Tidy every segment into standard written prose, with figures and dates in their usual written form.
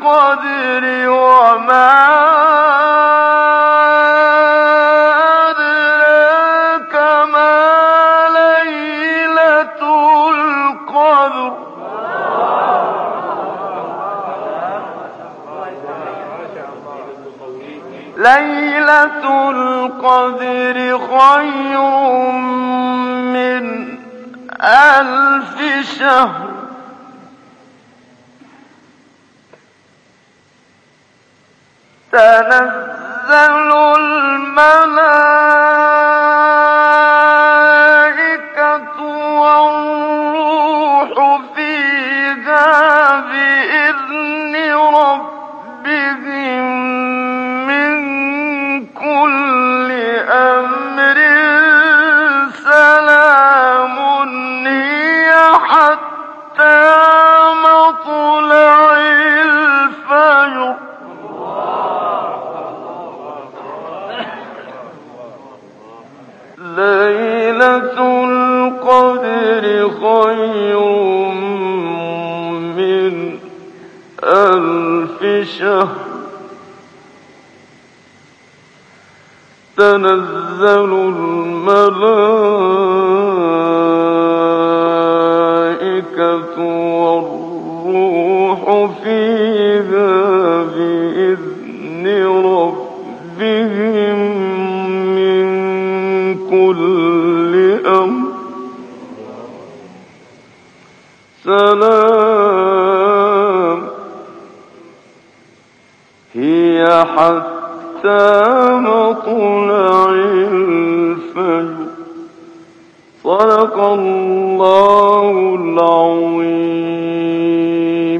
القدر وما أدراك ما ليلة القدر ليلة القدر خير من 1000 شهر تنزل الملائكة والروح فيها بإذن ربهم من كل أمر سلام هي حتى مطلع الفجر ليلة القدر خير من 1000 شهر تنزل الملائكة والروح فيها بإذن ربهم من كل أمر سلام هي حتى مطلع الفجر صدق الله العظيم.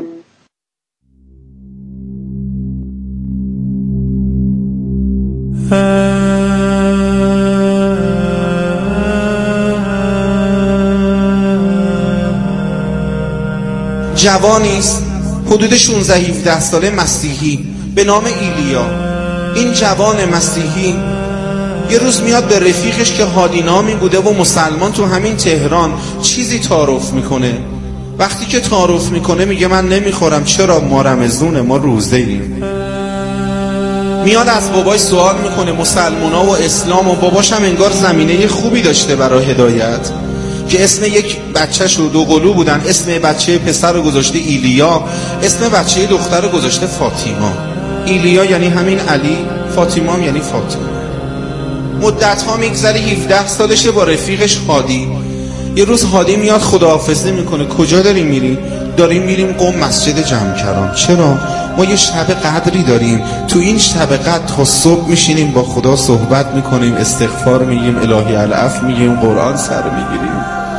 جوانی است حدود 16-17 ساله مسیحی به نام ایلیا. این جوان مسیحی یه روز میاد به رفیقش که هادی نامی بوده و مسلمان تو همین تهران چیزی تعارف میکنه. وقتی که تعارف میکنه میگه من نمیخورم. چرا؟ ما رمضونه، ما روزه ایم. میاد از باباش سوال میکنه مسلمونا و اسلام و باباش هم انگار زمینه خوبی داشته برای هدایت که اسم یک بچه‌ش رو دوقلو بودن، اسم بچه پسر رو گذاشته ایلیا، اسم بچه دختر رو گذاشته فاطیما. ایلیا یعنی همین علی، فاطیما یعنی فاطمه. مدت‌ها میگذره، 17 سالشه، با رفیقش هادی. یه روز هادی میاد خداحافظی میکنه. کجا داریم میریم؟ داریم میریم قم مسجد جمکران. چرا؟ ما یه شب قدری داریم، تو این شب قدر تا صبح میشینیم با خدا صحبت میکنیم، استغفار میگیم، الهی العفو میگیم، قرآن سر میگیریم.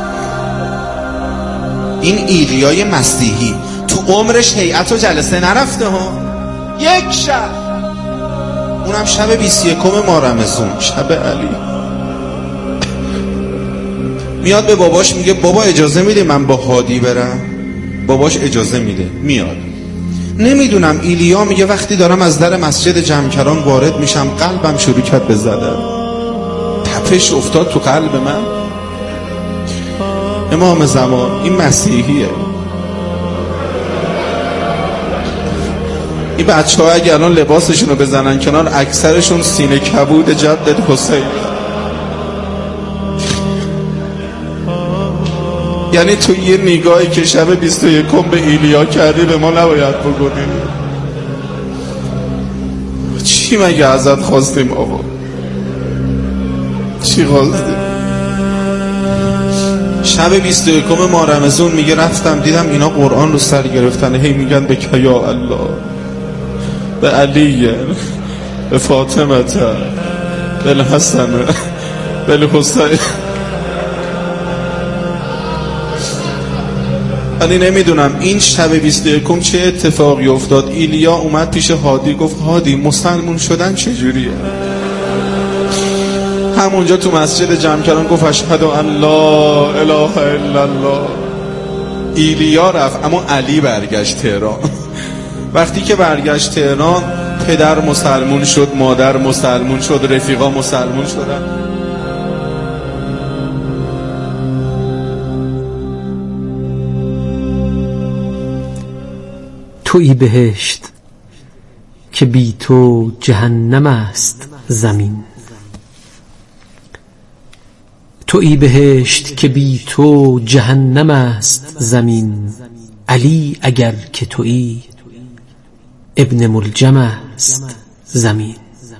این ایلیای مسیحی تو عمرش هیئت و جلسه نرفته ها، یک شب، اونم شب 21 ماه رمضان، شب علی. میاد به باباش میگه بابا اجازه میده من با هادی برم؟ باباش اجازه میده. میاد. نمیدونم، ایلیا میگه وقتی دارم از در مسجد جمکران وارد میشم قلبم شروع کرد به زدن، تپش افتاد تو قلب من. امام زمان این مسیحیه. این بچه ها اگه الان لباسشون رو بزنن کنار، اکثرشون سینه کبود جد حسین. یعنی تو یه نگاهی که شب 21 به ایلیا کردی به ما نباید بکنیم. چی مگه ازت خواستیم آقا؟ چی خواستیم؟ شب 21 ماه رمضان میگه رفتم دیدم اینا قرآن رو سر گرفتن، هی میگن به کیا الله، به علی، به فاطمه، به الحسن، به الحسین. ولی نمیدونم این شب 21 چه اتفاقی افتاد. ایلیا اومد پیش هادی گفت هادی مسلمون شدن چجوریه؟ همونجا تو مسجد جمکران گفت اشهد ان لا اله الا الله. ایلیا رفت اما علی برگشت تهران. وقتی که برگشت تهران پدر مسلمون شد، مادر مسلمون شد، رفیقا مسلمون شدن. تویی بهشت که بی تو جهنم است زمین. تویی بهشت که بی تو جهنم است زمین. علی اگر که تویی ابن ملجم است زمین.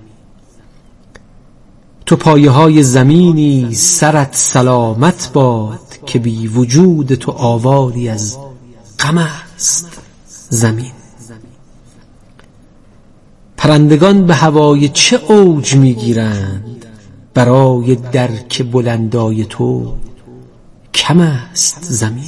تو پایه های زمینی سرت سلامت باد که بی وجود تو آواری از غم است زمین. پرندگان به هوای چه اوج میگیرند، برای درک بلندای تو کم است زمین.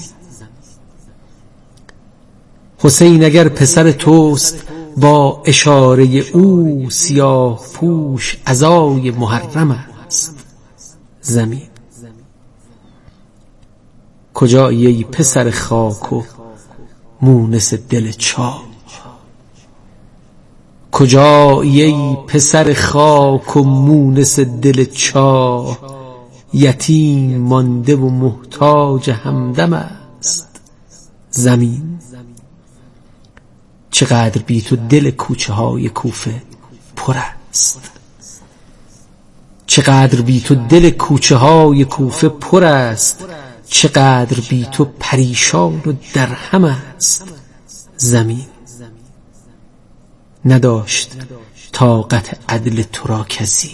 حسین اگر پسر توست با اشاره او سیاه پوش عزای محرم است زمین. کجایی ای پسر خاک و مونس دل چاه؟ کجایی ای پسر خاک و مونس دل چاه؟ یتیم مانده و محتاج همدم است زمین. چقدر بی تو دل کوچه های کوفه پر است. چقدر بی تو دل کوچه های کوفه پر است. چقدر بی تو پریشان و درهم است زمین. نداشت طاقت عدل تو را کسی،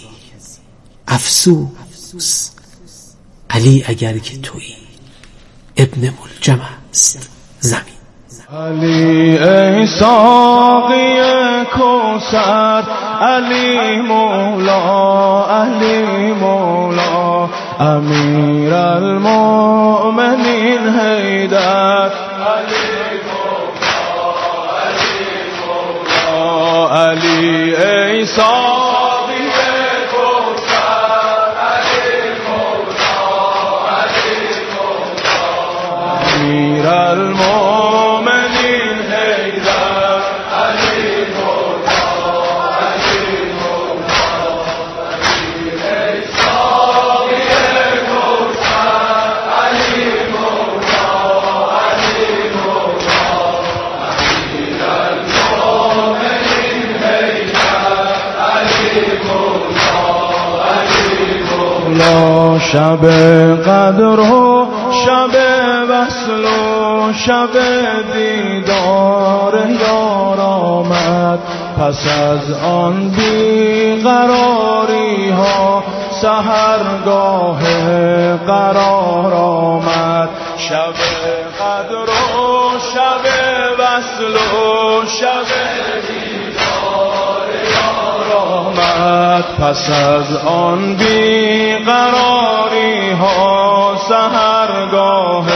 افسوس علی اگر که تویی ابن ملجم است زمین. علی ای ساقی کوثر، علی مولا، علی مولا، امیر المؤمنین حیدر، علی مولا، علی مولا، علی ای ساقی کوثر، علی مولا، علی مولا، امیر المؤمنین حیدر، علی مولا، علی مولا، علی ای ساقی کوثر، علی مولا، علی مولا، امیر المؤمنین حیدر، علی مولا، علی مولا. شب قدر و شب وصل و شب دیدار یار آمد، پس از آن بیقراری ها سحرگاه قرار آمد. شب قدر و شب وصل و شب دیدار یار آمد، پس از آن بیقراری ها سحرگاه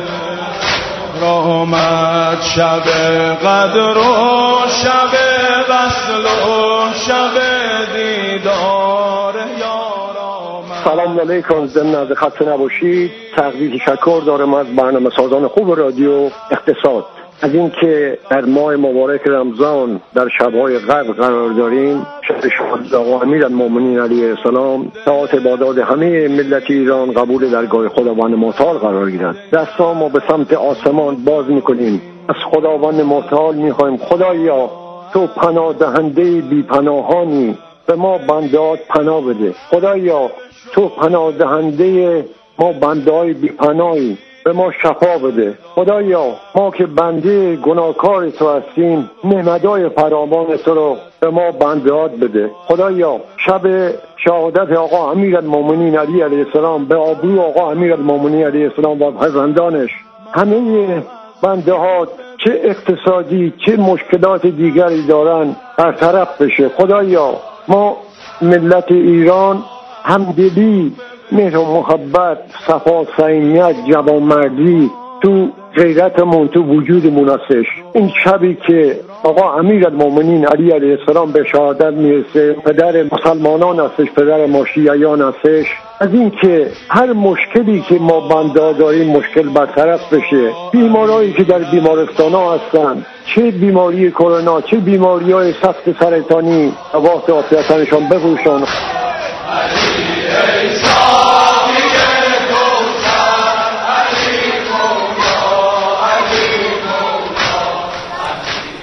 آمد. شب قدر و شب وصل و شب دیدار یار آمد. سلام علیکم. ضمن از خسته نباشید تقدیر تشکر دارم از برنامه سازان خوب رادیو اقتصاد از اینکه در ماه مبارک رمضان در شب‌های قدر قرار داریم. شب شاد آقا امیرالمومنین علیه السلام طاعت عبادات همه ملت ایران قبول درگاه خداوند متعال قرار گیرد. دستان ما به سمت آسمان باز می‌کنیم، از خداوند متعال می‌خوایم خدایا تو پناه دهنده بی پناهانی، به ما بنده‌ات پناه بده. خدایا تو پناه دهنده ما بنده‌های بی پناهی، به ما شفا بده. خدایا ما که بنده گناهکار تو هستیم، نعمت‌های فراوان تو رو به ما بنده‌ات بده. خدایا شب شهادت آقا امیرالمومنین علی علیه السلام به آبرو آقا امیرالمومنین علیه السلام و فرزندانش، همه بنده‌هات چه اقتصادی چه مشکلات دیگری دارن برطرف بشه. خدایا ما ملت ایران همدلی، مهر و محبت، صفا، صمیمیت، جوانمردی تو غیرتمون تو وجودمون هستش. این شبی که آقا امیرالمومنین علی علیه السلام به شهادت میرسه، پدر مسلمانان هستش، پدر ما شیعیان هستش، از این که هر مشکلی که ما بنده داریم مشکل برطرف بشه. بیمارایی که در بیمارستان ها هستن، چه بیماری کرونا چه بیماری های سخت سرطانی، وقت عافیتشان بپوشان.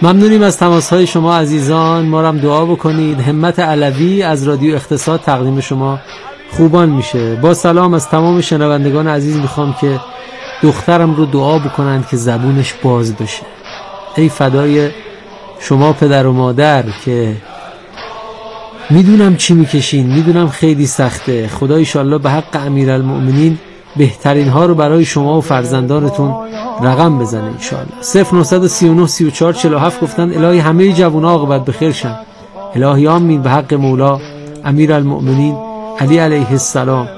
ممنونیم از تماس‌های شما عزیزان. ما رو هم دعا بکنید. همت علوی از رادیو اقتصاد تقدیم شما خوبان میشه. با سلام از تمام شنوندگان عزیز میخوام که دخترم رو دعا بکنند که زبونش باز بشه. ای فدای شما پدر و مادر که میدونم چی میکشین، میدونم خیلی سخته. خدا ایشالله به حق امیرالمؤمنین بهترین ها رو برای شما و فرزندانتون رقم بزنه ایشالله. 0939 34 47 گفتن الهی همه جوونا عاقبت بخیر شن. الهی آمین به حق مولا امیرالمؤمنین علی علیه السلام.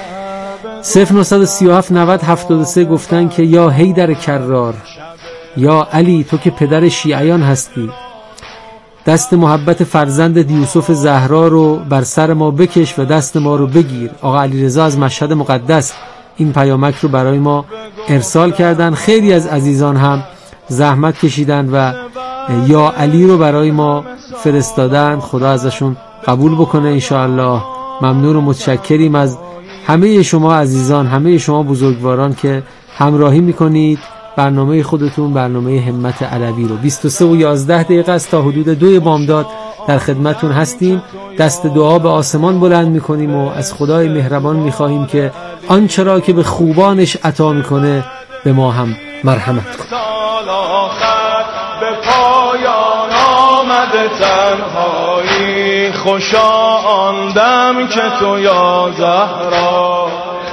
0937 90 73 گفتن که یا حیدر کرار، یا علی تو که پدر شیعیان هستی، دست محبت فرزند یوسف زهرا رو بر سر ما بکش و دست ما رو بگیر. آقا علیرضا از مشهد مقدس این پیامک رو برای ما ارسال کردن. خیلی از عزیزان هم زحمت کشیدن و یا علی رو برای ما فرستادن. خدا ازشون قبول بکنه انشاءالله. ممنون و متشکریم از همه شما عزیزان، همه شما بزرگواران که همراهی میکنید برنامه خودتون، برنامه همت علوی رو. 23:11 است تا حدود 2 بامداد در خدمتون هستیم. دست دعا به آسمان بلند میکنیم و از خدای مهربان میخواهیم که آنچه را که به خوبانش عطا میکنه به ما هم مرحمت کنه. به پایان آمده تنهایی، خوشا آن دم که تو یا زهرا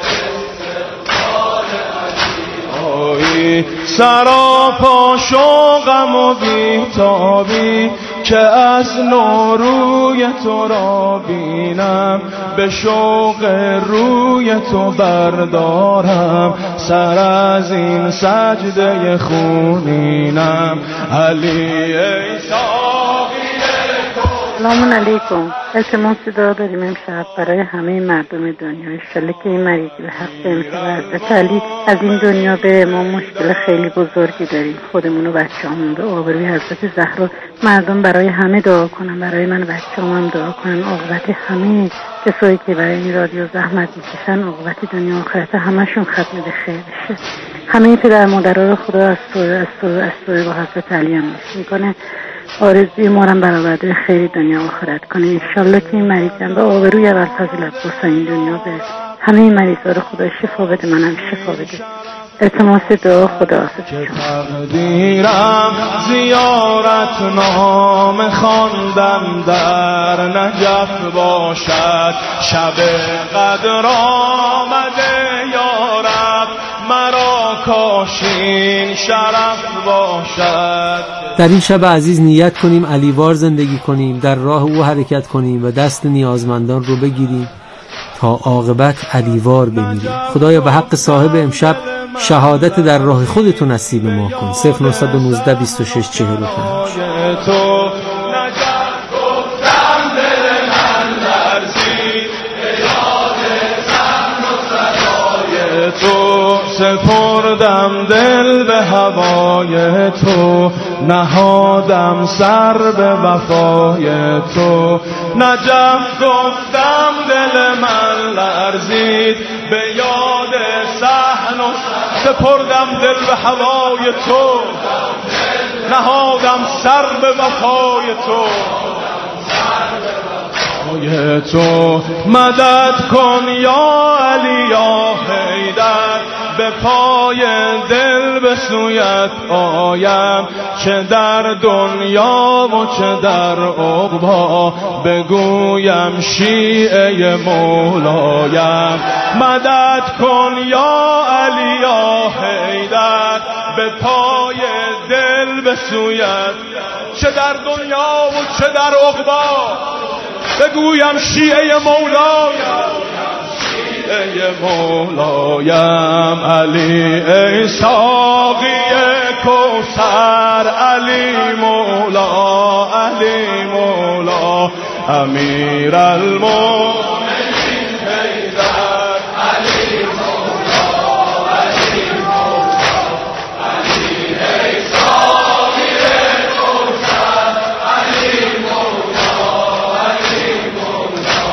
سراپا شوقم و بیتابی که از نوروی تو را بینم، به شوق روی تو بردارم سر از این سجده خونینم. علی ای ساقی سلام علیکم. التماس دعا داریم امشب برای همه مردم دنیا. انشالله که این مریضی به حق امشب حضرت علی از این دنیا به ما مشکل خیلی بزرگی داریم. خودمون و بچه‌مون به آبروی حضرت زهرا مردم برای همه دعا کنن، برای من و بچه‌ام هم دعا کنن. عاقبت همه کسایی که برای این رادیو زحمت میکشن، عاقبت دنیا و آخرت همشون ختم به خیر بشه. همه پدر مادرها رو خدا از طور با حضرت علی هم میکنه. آرزوی ما رو برآورده خیلی دنیا و آخرت کنه انشالله که این مریضم به آبروی ابوالفضل عباس این دنیا برسه. همه این مریضا رو خدا شفا بده، منم شفا بده. التماس دعا خدا حافظ. تقدیرم زیارت نام خواندم در نجف باشد، شب قدر آمده یارب مرا کاشین شرف باشد. در این شب عزیز نیت کنیم علیوار زندگی کنیم، در راه او حرکت کنیم و دست نیازمندان رو بگیریم تا عاقبت علیوار بمیریم. خدایا به حق صاحب امشب شهادت در راه خودتون نصیب ما کن. 0919 26 45 تو سپردم دل به هوای تو، نهادم سر به وفای تو. نجف گفتم دل من لرزید به یاد صحن و سپردم دل به هوای تو، نهادم سر به وفای تو. تو مدد کن یا علی یا حیدر، به پای دل به سویت آیم، چه در دنیا و چه در عقبا بگویم شیعه مولایم. مدد کن یا علی یا حیدر، به پای دل به سویت، چه در دنیا و چه در عقبا بگویم شیعه مولایم، شیعه مولایم. علی ای ساقی کوثر، علی مولا، علی مولا، امیرالمومنین حیدر، علی مولا، علی مولا، علی ای ساقی کوثر، علی مولا، علی مولا،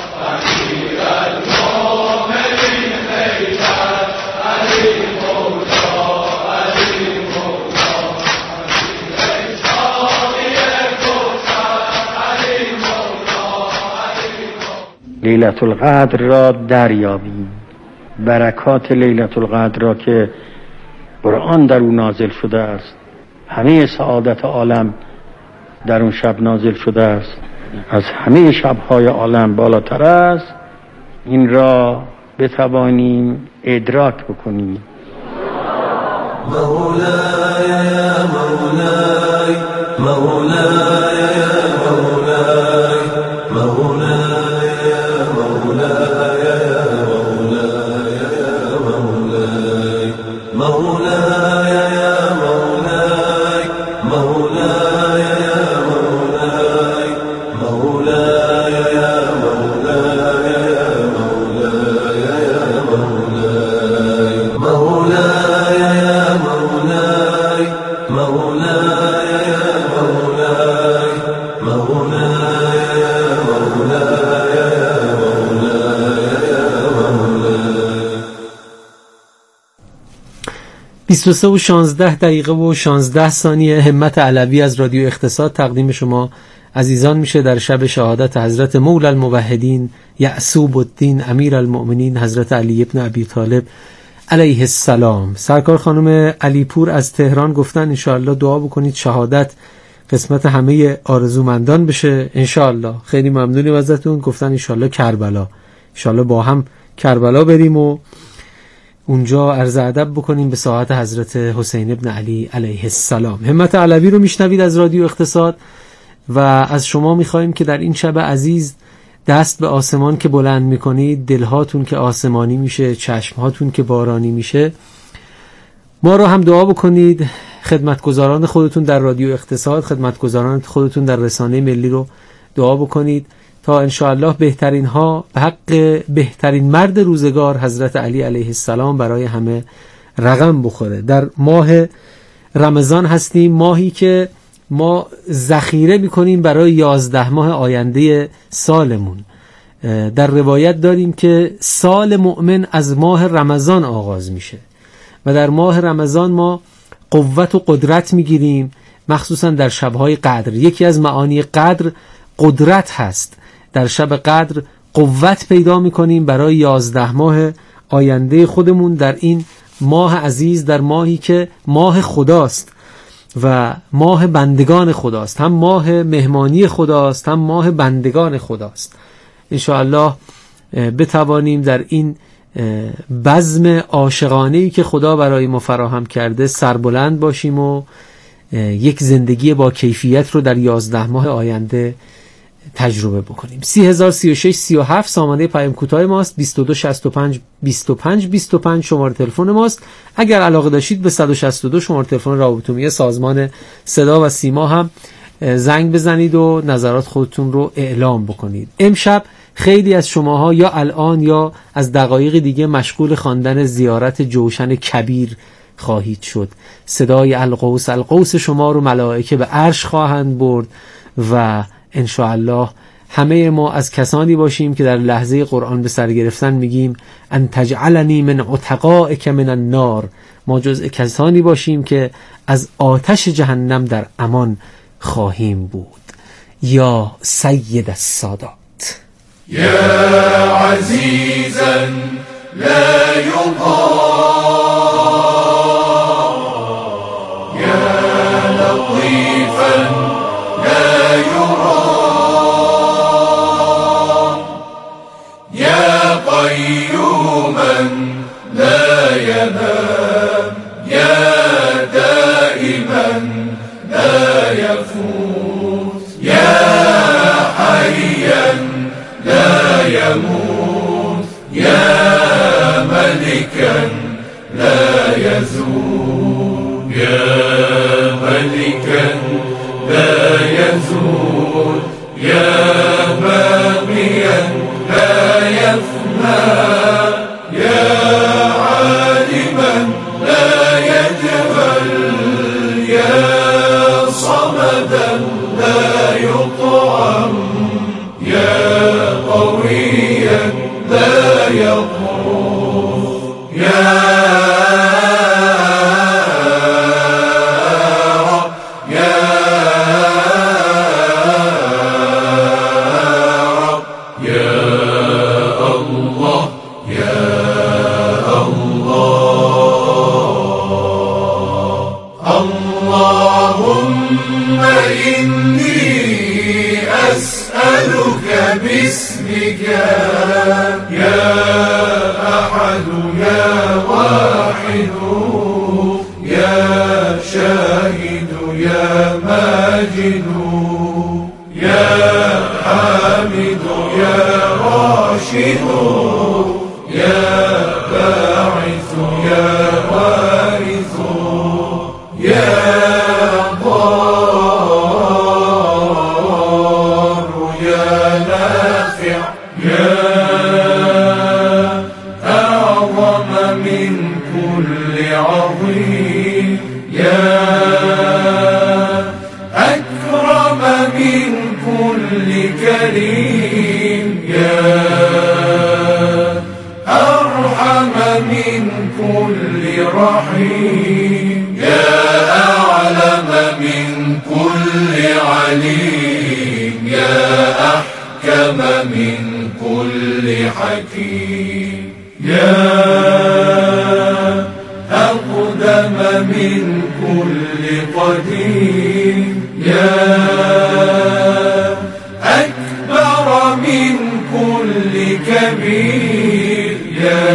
امیرالمومنین حیدر، علی مولا، علی مولا، علی ای ساقی لیلة القدر را دریابیم، برکات لیلة القدر را که قرآن در اون نازل شده است، همه سعادت عالم در اون شب نازل شده است، از همه شب‌های عالم بالاتر است، این را بتوانیم ادراک بکنیم. مولاي يا مولاي مولاي يا مولاي مولاي يا مولاي يا مولاي يا مولاي مولاي يا مولاي مولاي يا مولاي مولاي يا مولاي يا مولاي يا مولاي مولاي يا مولاي مولاي يا مولاي مولاي يا مولاي يا مولاي يا مولاي 23 و 16 دقیقه و 16 ثانیه. همت علوی از رادیو اقتصاد تقدیم شما عزیزان میشه در شب شهادت حضرت مولا الموحدین یعصوب الدین امیر المؤمنین حضرت علی ابن ابی طالب علیه السلام. سرکار خانم علیپور از تهران گفتن انشاءالله دعا بکنید شهادت قسمت همه آرزومندان بشه انشاءالله. خیلی ممنونیم ازتون. گفتن انشاءالله کربلا، انشاءالله با هم کربلا بریم و اونجا عرض ادب بکنیم به ساعت حضرت حسین ابن علی علیه السلام. همت علوی رو میشنوید از رادیو اقتصاد و از شما میخوایم که در این شب عزیز دست به آسمان که بلند میکنید، دلهاتون که آسمانی میشه، چشمهاتون که بارانی میشه، ما رو هم دعا بکنید. خدمتگزاران خودتون در رادیو اقتصاد، خدمتگزاران خودتون در رسانه ملی رو دعا بکنید تا انشاءالله بهترین ها به حق بهترین مرد روزگار حضرت علی علیه السلام برای همه رقم بخوره. در ماه رمضان هستیم، ماهی که ما ذخیره میکنیم برای 11 ماه آینده سالمون. در روایت داریم که سال مؤمن از ماه رمضان آغاز میشه و در ماه رمضان ما قوت و قدرت میگیریم، مخصوصا در شبهای قدر. یکی از معانی قدر قدرت هست. در شب قدر قوت پیدا میکنیم برای 11 ماه آینده خودمون در این ماه عزیز، در ماهی که ماه خداست و ماه بندگان خداست، هم ماه مهمانی خداست هم ماه بندگان خداست. انشاءالله بتوانیم در این بزم عاشقانه‌ای که خدا برای ما فراهم کرده سربلند باشیم و یک زندگی با کیفیت رو در 11 ماه آینده تجربه بکنیم. 30,036 سامانه پیام کوتاه ماست، 2265 25 25 شماره تلفن ماست. اگر علاقه داشتید به 162 شماره تلفن رابطه عمومی سازمان صدا و سیما هم زنگ بزنید و نظرات خودتون رو اعلام بکنید. امشب خیلی از شماها یا الان یا از دقایق دیگه مشغول خواندن زیارت جوشن کبیر خواهید شد. صدای القوس القوس شما رو ملائکه به عرش خواهند برد و انشاءالله همه ما از کسانی باشیم که در لحظه قرآن به سر گرفتن میگیم ان تجعلنی من عتقائک من النار. ما جزء کسانی باشیم که از آتش جهنم در امان خواهیم بود. یا سید السادات، یا عزیزا لا یقام، یا لطیفا لا یرام، یا قیوما لا ینام، یا دائما لا یفوت، یا حیا لا يموت، يا ملكا لا يزول، يا ملكا لا يزول، يا باقيا لا يفنى، يا عالما لا يجهل، يا صمدا لا يطعم، يا قويا لا يضر، يا رب، يا رب، يا إني أسألك باسمك يا أحد يا واحد يا شاهد يا ماجد يا حامد يا راشد يا باعث يا وارث يا ضار يا نافع يا أعظم من كل عظيم يا أكرم من كل كريم يا أرحم من كل رحيم يا أعلم من كل عليم يا أحكم من كل حكيم يا أقدم من كل قديم يا أكبر من كل كبير يا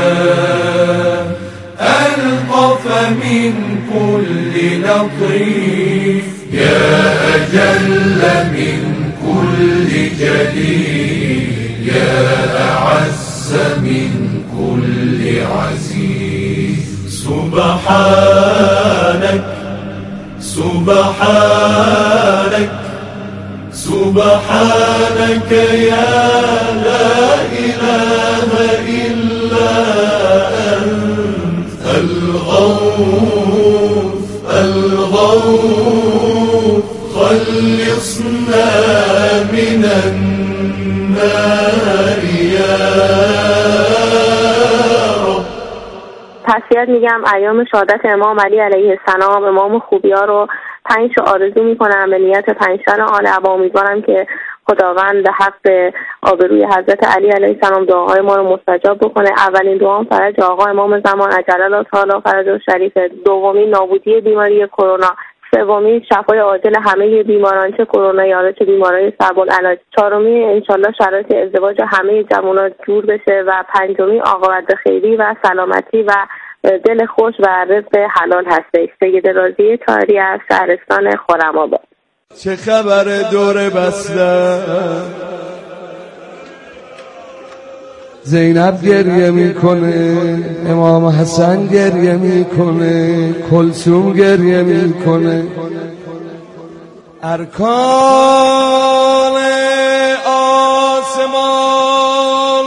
ألطف من كل لطيف يا أجل من كل جليل يا أعز من كل عزيز سبحانك سبحانك سبحانك يا لا إله إلا أنت الغوث الغوث خلصنا من النار يا رب. تسلیت میگم ایام شهادت امام علی علیه السلام، امام خوبی‌ها رو 5 آرزو میکنم به نیت 5 تن آل ابا. امیدوارم که خداوند به حق آبروی حضرت علی علیه السلام دعاهای ما رو مستجاب بکنه. اولین دعام فرج آقا امام زمان عجل الله تعالی فرجه شریف، دومین نابودی بیماری کرونا، سومین شفای عاجل همه بیماران چه کرونا یا چه بیمارای صعب العلاج، چهارمین انشالله شرایط ازدواج همه جوانان جور بشه و پنجمین عاقبت خیری و سلامتی و دل خوش و رزق حلال هستش. سید راضی طاهری از شهرستان خرم‌آباد. چه خبر دور بسته زینب گریه میکنه، امام حسن گریه میکنه، کلثوم گریه میکنه، ارکان آسمان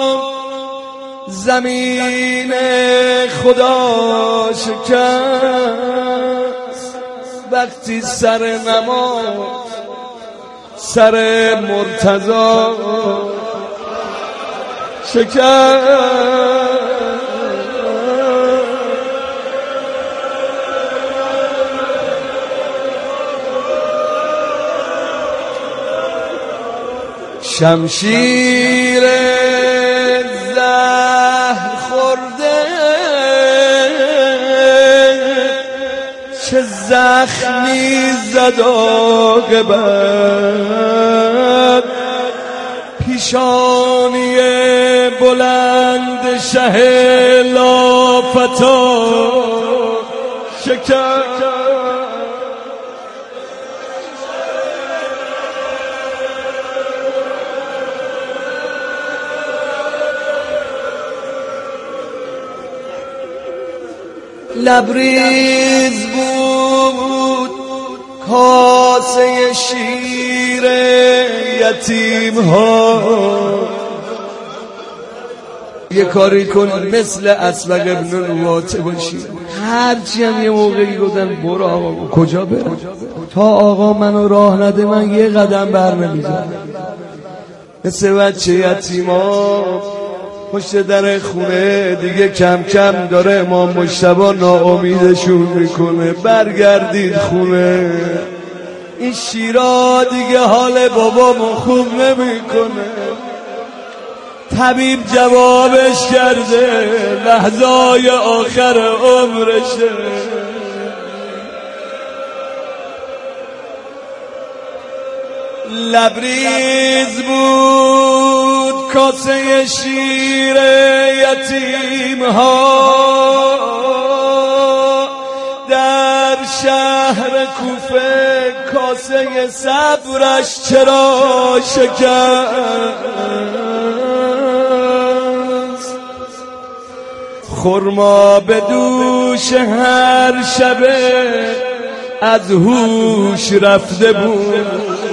زمین خدا شکست وقتی سر نماز سر مرتضی شکست. شمشیر زهر خورده چه زخمی زد عاقبت، پیشانی بلند شه لافتا شکست. لبریز بود کاسه شیر یتیم ها، یه کاری کن مثل اسبق ابن نواته باشی. هرچی هم یه موقعی گفتن برو آقا، کجا برم؟ تا آقا منو راه نده من یه قدم بر نمیزنم. مثل بچه یتیما پشت در خونه دیگه کم کم داره امام مجتبی ناامیدشون میکنه، برگردید خونه، این شیرا دیگه حال بابامو خوب نمیکنه. طبیب جوابش کرده لحظای آخر عمرشه، لبریز بود کاسه شیر یتیم ها، در شهر کوفه کاسه صبرش چرا شکست؟ خرما به دوش هر شبه از هوش رفته بود.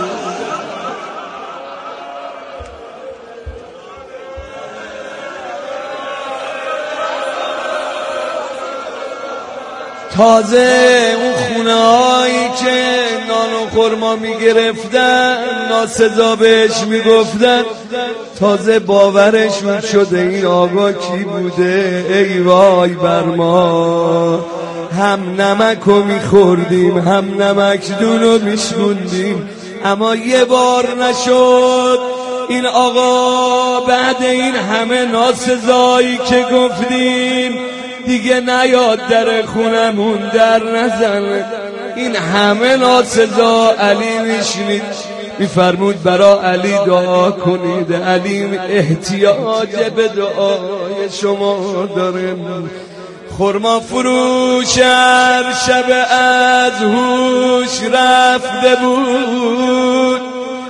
تازه اون خونه هایی که نان و خرما میگرفتن ناسزا بهش میگفتن، تازه باورش میشده این آقا کی بوده. ای وای بر ما، هم نمکو میخوردیم هم نمکدونو میشکوندیم، اما یه بار نشد این آقا بعد این همه ناسزایی که گفتیم دیگه نیاد در خونمون در نزن. این همه ناسزا علی میشنید میفرمود برا علی دعا کنید، علی احتیاج به دعای شما داره. خرما فروش هر شب از هوش رفته بود،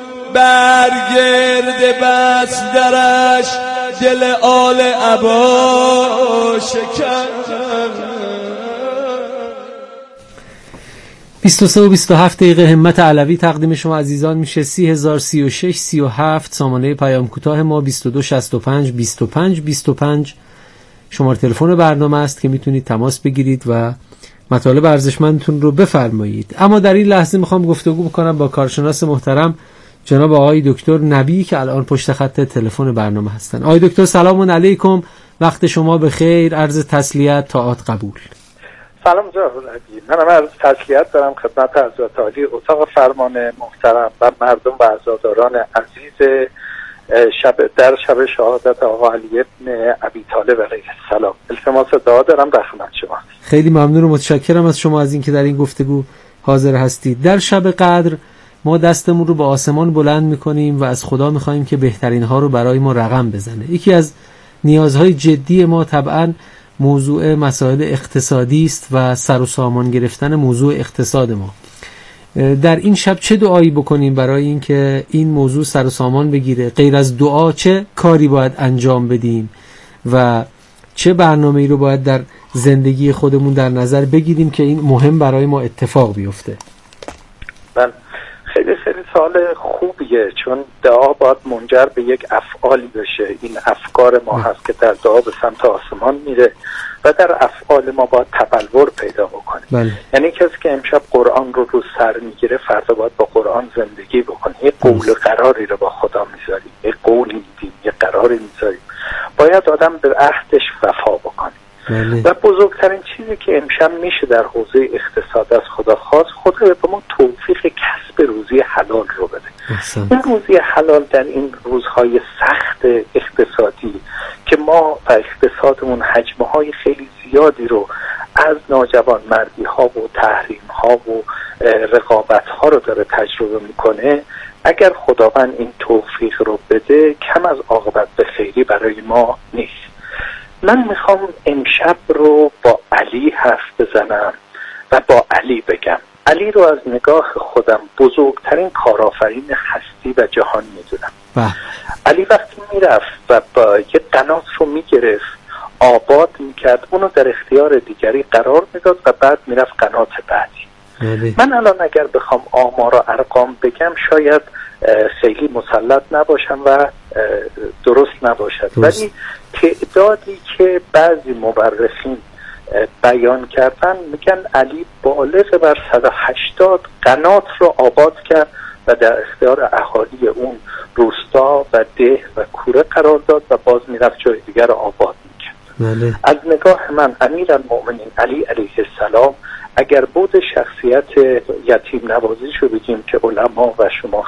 برگرد بس درش دل آل عبا شکست. 23 و 27 دقیقه همت علوی تقدیم شما عزیزان میشه. 30,036 37 سامانه پیام کوتاه ما 22 65 25 25 شماره تلفن برنامه است که میتونید تماس بگیرید و مطالب ارزشمندتون رو بفرمایید. اما در این لحظه میخوام گفتگو بکنم با کارشناس محترم جناب آقای دکتر نبی که الان پشت خط تلفن برنامه هستن. آقای دکتر سلام علیکم، وقت شما بخیر، عرض تسلیت طاعت قبول. سلام جناب نبی، منم عرض تسلیت دارم خدمت حضرت عالی اتاق فرمان محترم و مردم و عزاداران عزیز در شب شهادت آقا علی ابن ابی طالب علیه السلام. التماس دعا دارم در خدمت شما. خیلی ممنون و متشکرم از شما از اینکه در این گفتگو حاضر هستید. در شب قدر ما دستمون رو به آسمان بلند میکنیم و از خدا میخوایم که بهترین ها رو برای ما رقم بزنه. یکی از نیازهای جدی ما طبعا موضوع مسائل اقتصادی است و سر و سامان گرفتن موضوع اقتصاد ما. در این شب چه دعایی بکنیم برای اینکه این موضوع سر و سامان بگیره؟ غیر از دعا چه کاری باید انجام بدیم و چه برنامه‌ای رو باید در زندگی خودمون در نظر بگیریم که این مهم برای ما اتفاق بیفته؟ خیلی سوال خوبیه، چون دعا باید منجر به یک افعالی بشه. این افکار ما هست که در دعا به سمت آسمان میره و در افعال ما باید تبلور پیدا بکنه. یعنی کسی که امشب قرآن رو سر میگیره فردا باید با قرآن زندگی بکنه. یک قول قراری رو با خدا میذاریم، یک قولی میدیم، یک قراری میذاریم، باید آدم به عهدش وفا بکنه. و بزرگترین چیزی که امشب میشه در حوزه اقتصاد از خدا خواست، خدا به ما توفیق کسب روزی حلال رو بده. این روزی حلال در این روزهای سخت اقتصادی که ما و اقتصادمون حجمه های خیلی زیادی رو از ناجوان مردی ها و تحریم ها و رقابت ها رو داره تجربه میکنه، اگر خداوند این توفیق رو بده کم از عاقبت به خیری برای ما نیست. من میخوام امشب رو با علی حرف بزنم و با علی بگم. علی رو از نگاه خودم بزرگترین کارآفرین هستی و جهان میدونم. علی وقتی میرفت و با یه قنات رو میگرفت آباد میکرد، اونو در اختیار دیگری قرار میداد و بعد میرفت قنات بعدی. من الان اگر بخوام آمار و ارقام بگم شاید خیلی مسلط نباشم و درست نباشد، ولی تعدادی که بعضی مورخین بیان کردن میگن علی بالغ بر 180 قنات رو آباد کرد و در اختیار اهالی اون روستا و ده و کوره قرار داد و باز میرفت جای دیگر رو آباد میکرد. از نگاه من امیرالمؤمنین علی علیه السلام اگر بود شخصیت یتیم نوازیشو بگیم که علما و شما